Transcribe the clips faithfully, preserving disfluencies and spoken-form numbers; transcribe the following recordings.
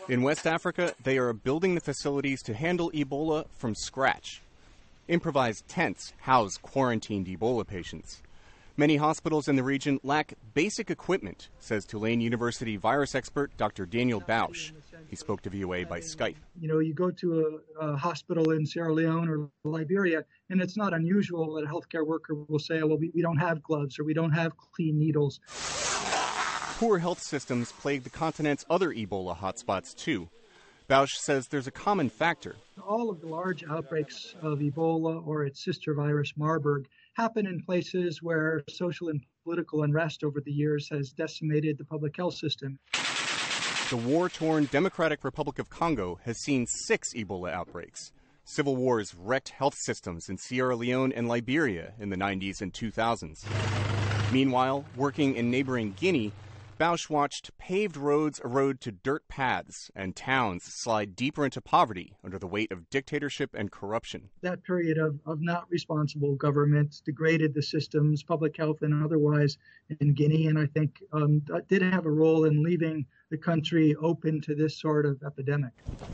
In West Africa, they are building the facilities to handle Ebola from scratch. Improvised tents house quarantined Ebola patients. Many hospitals in the region lack basic equipment, says Tulane University virus expert Doctor Daniel Bausch. He spoke to V O A by Skype. You know, you go to a, a hospital in Sierra Leone or Liberia, and it's not unusual that a healthcare worker will say, well, we, we don't have gloves or we don't have clean needles. Poor health systems plague the continent's other Ebola hotspots, too. Bausch says there's a common factor. All of the large outbreaks of Ebola or its sister virus, Marburg, happen in places where social and political unrest over the years has decimated the public health system. The war-torn Democratic Republic of Congo has seen six Ebola outbreaks. Civil wars wrecked health systems in Sierra Leone and Liberia in the nineties and two thousands. Meanwhile, working in neighboring Guinea, Bausch watched paved roads erode to dirt paths and towns slide deeper into poverty under the weight of dictatorship and corruption. That period of, of not responsible government degraded the systems, public health and otherwise, in Guinea, and I think um, did have a role in leaving the country open to this sort of epidemic.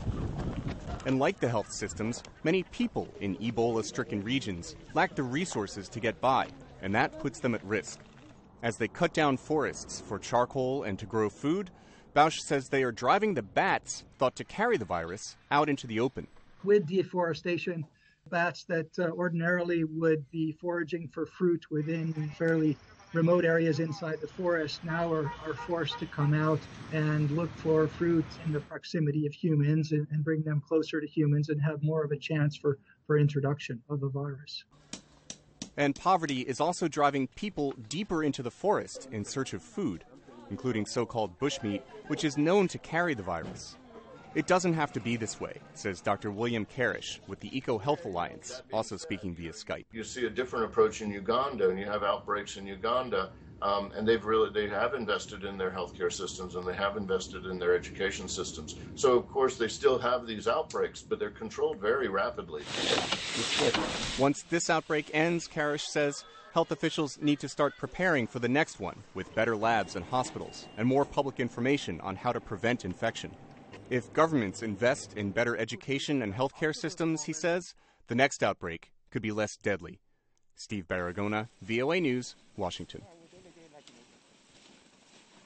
And like the health systems, many people in Ebola-stricken regions lack the resources to get by, and that puts them at risk. As they cut down forests for charcoal and to grow food, Bausch says they are driving the bats thought to carry the virus out into the open. With deforestation, bats that uh, ordinarily would be foraging for fruit within fairly remote areas inside the forest now are, are forced to come out and look for fruit in the proximity of humans and, and bring them closer to humans and have more of a chance for, for introduction of the virus. And poverty is also driving people deeper into the forest in search of food, including so-called bushmeat, which is known to carry the virus. It doesn't have to be this way, says Doctor William Karish with the Eco Health Alliance, also speaking via Skype. You see a different approach in Uganda, and you have outbreaks in Uganda, um, and they've really they have invested in their healthcare systems and they have invested in their education systems. So of course they still have these outbreaks, but they're controlled very rapidly. Once this outbreak ends, Karish says, health officials need to start preparing for the next one with better labs and hospitals and more public information on how to prevent infection. If governments invest in better education and healthcare systems, he says, the next outbreak could be less deadly. Steve Baragona, V O A News, Washington.